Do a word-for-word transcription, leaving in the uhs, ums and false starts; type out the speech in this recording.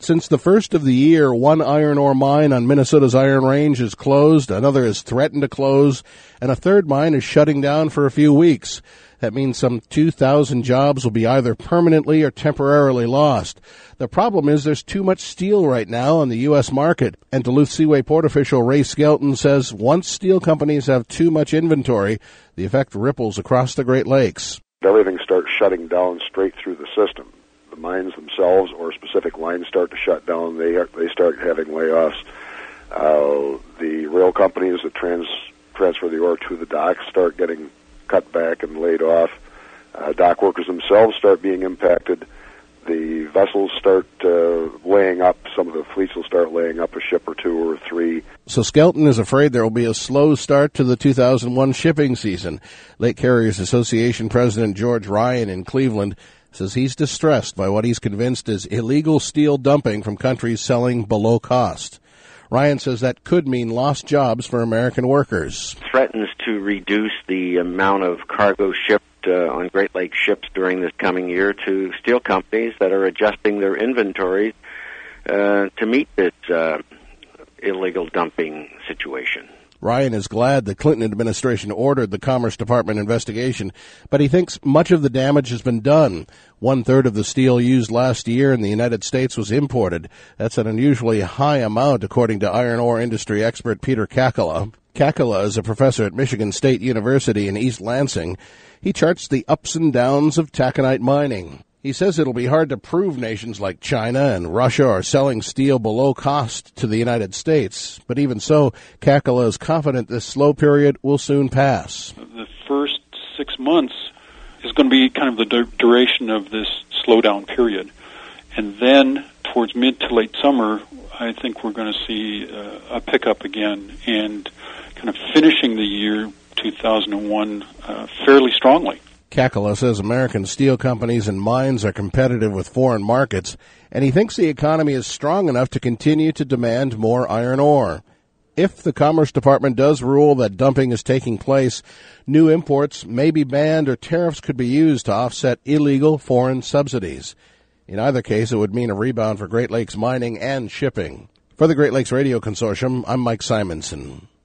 Since the first of the year, one iron ore mine on Minnesota's Iron Range is closed, another is threatened to close, and a third mine is shutting down for a few weeks. That means some two thousand jobs will be either permanently or temporarily lost. The problem is there's too much steel right now on the U S market, and Duluth Seaway Port official Ray Skelton says once steel companies have too much inventory, the effect ripples across the Great Lakes. Everything starts shutting down straight through the system. The mines themselves or specific lines start to shut down. They are, they start having layoffs. Uh, the rail companies that trans, transfer the ore to the docks start getting cut back and laid off. Uh, dock workers themselves start being impacted. The vessels start uh, laying up. Some of the fleets will start laying up a ship or two or three. So Skelton is afraid there will be a slow start to the two thousand one shipping season. Lake Carriers Association President George Ryan in Cleveland says he's distressed by what he's convinced is illegal steel dumping from countries selling below cost. Ryan says that could mean lost jobs for American workers. Threatens to reduce the amount of cargo shipped uh, on Great Lakes ships during this coming year to steel companies that are adjusting their inventories uh, to meet this uh, illegal dumping situation. Ryan is glad the Clinton administration ordered the Commerce Department investigation, but he thinks much of the damage has been done. One-third of the steel used last year in the United States was imported. That's an unusually high amount, according to iron ore industry expert Peter Kakala. Kakala is a professor at Michigan State University in East Lansing. He charts the ups and downs of taconite mining. He says it'll be hard to prove nations like China and Russia are selling steel below cost to the United States. But even so, Kakala is confident this slow period will soon pass. The first six months is going to be kind of the du- duration of this slowdown period. And then towards mid to late summer, I think we're going to see uh, a pickup again and kind of finishing the year two thousand one uh, fairly strongly. Kakala says American steel companies and mines are competitive with foreign markets, and he thinks the economy is strong enough to continue to demand more iron ore. If the Commerce Department does rule that dumping is taking place, new imports may be banned or tariffs could be used to offset illegal foreign subsidies. In either case, it would mean a rebound for Great Lakes mining and shipping. For the Great Lakes Radio Consortium, I'm Mike Simonson.